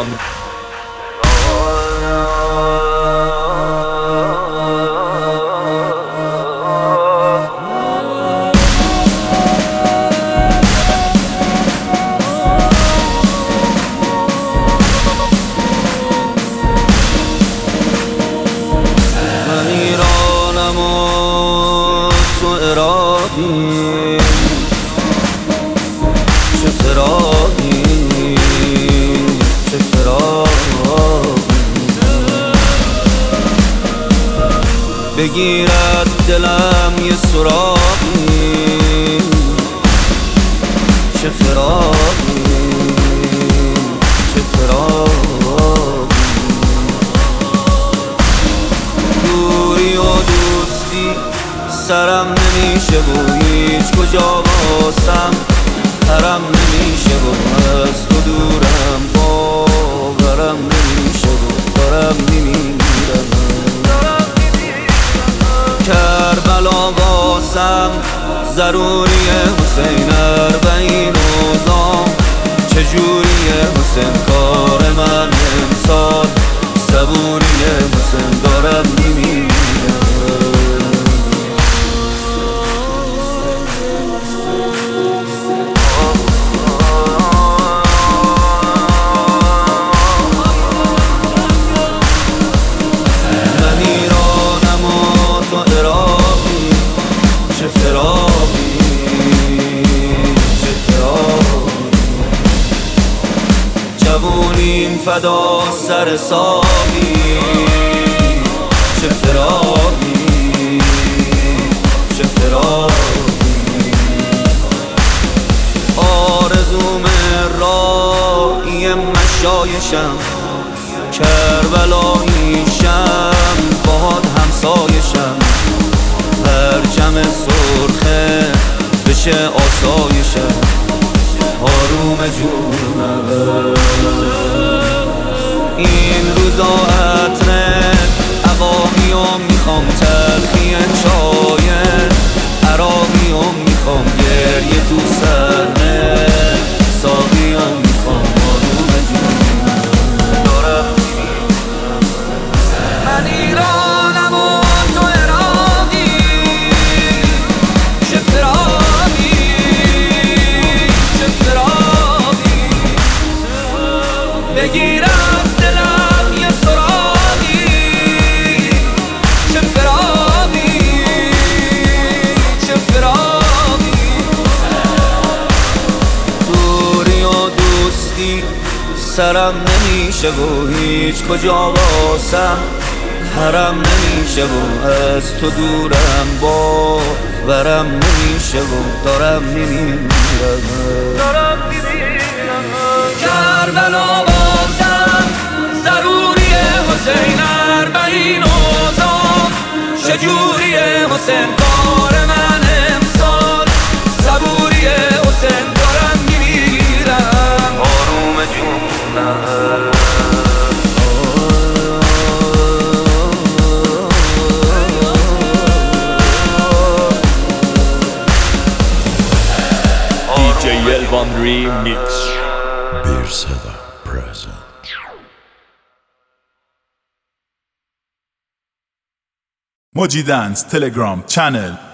الوان. من ایرانم و تو عراقی، چه فراقی چه فراقی. بگیر از دلم یه سراغی، چه فراقی چه فراقی. دوری و دوستی سرم نمیشه و هیچ کجا واسم حرم نمیشه و از تو دورم باورم نمیشه و دارم میمیرم. کربلا واسم ضروریه حسین، اربعین اوزام چجوریه حسین، کار من امسال صبوریه حسین، دارم میمیرم. جوونیم فدا سر ساقی، چه فراقی چه فراقی. آرزوم راهی مشایشم، کربلاییشم باهات همسایشم. پرچم سرخه بشه آسایشم، آروم جونم. این روزا عطر عقاقیام میخوام، تلخی چای عراقیام میخوام، گریه تو سرنه ساقیام میخوام، آروم جونم. دارم من ایرانم و تو عراقی، چه فراقی چه فراقی. بگیر از دلم یه سراغی، چه فراقی چه فراقی. دوری و دوستی سرم نمیشه و هیچ کجا واسم حرم نمیشه و از تو دورم باورم نمیشه و دارم میمیرم. کربلا واسم ضروریه حسین، اربعین اوزام چجوریه حسین، کار من امسال صبوریه حسین، دارم میمیرم. آروم جونم. DJ الوان ریمیکس. Beerseva present. Moji Dance Telegram channel